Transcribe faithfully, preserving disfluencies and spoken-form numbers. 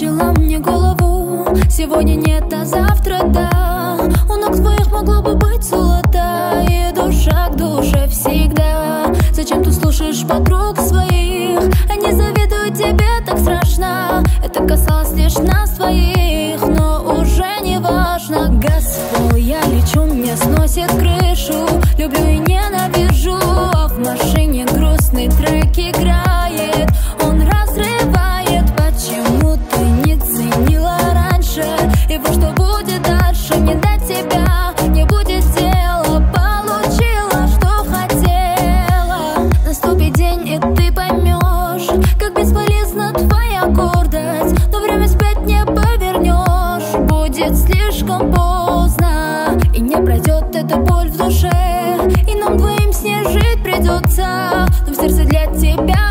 заморочила мне голову. Сегодня нет, а завтра да. У ног твоих могло бы быть золото, и душа к душе всегда. Зачем ты слушаешь подруг своих? Они завидуют тебе так страшно. Это касалось лишь нас двоих, но уже не важно. Газ, я лечу, мне сносит крышу. Люблю и ненавижу, а в машине грустный трек играет. Он разрывает, почему ты не ценила раньше? И вот что будет дальше, не до тебя не будет дела. Получила, что хотела. Наступит день, и ты поймешь, как бесполезна твоя гордость. Но время спять не повернешь, будет слишком поздно. И не пройдет эта боль в душе, и нам двоим с ней жить придется. Но в сердце для тебя